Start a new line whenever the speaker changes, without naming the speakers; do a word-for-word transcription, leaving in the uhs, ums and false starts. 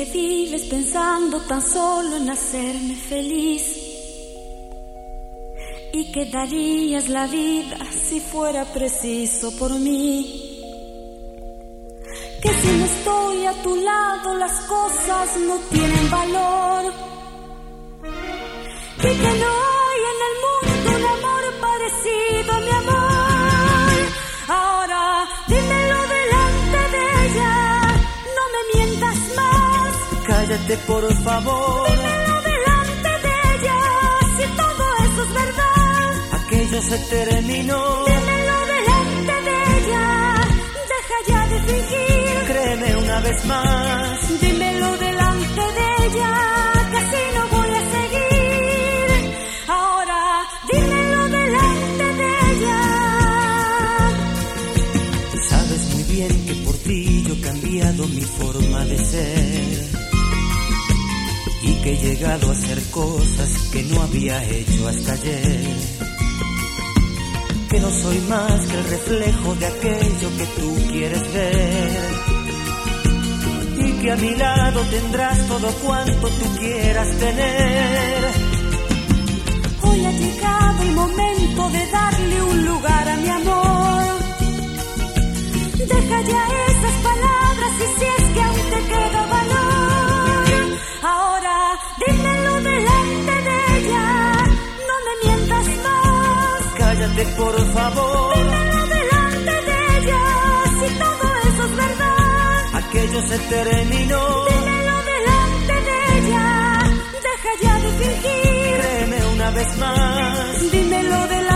vives pensando tan solo en hacerme feliz, y que darías la vida si fuera preciso por mí. Que si no estoy a tu lado las cosas no tienen valor, y que no hay en el mundo un amor parecido a mi amor. Ahora dímelo delante de ella, no me mientas más.
Cállate por favor.
Dímelo delante de ella, si todo eso es verdad.
Aquello se terminó.
Dímelo delante de ella, deja ya de fingir.
Créeme una vez más.
Dímelo delante de ella, que así no voy a seguir. Ahora dímelo delante de ella.
Sabes muy bien que por ti yo he cambiado mi forma de ser, y que he llegado a hacer cosas que no había hecho hasta ayer. Que no soy más que el reflejo de aquello que tú quieres ver, y que a mi lado tendrás todo cuanto tú quieras tener.
Hoy ha llegado el momento de darle un lugar a mi amor. Deja ya esas palabras y si es que aún te queda valor. Ahora dímelo delante de ella, no me mientas más.
Cállate por favor.
Dímelo delante de ella, si todo eso es verdad.
Aquello se terminó.
Dímelo delante de ella, deja ya de fingir.
Créeme una vez más.
Dímelo delante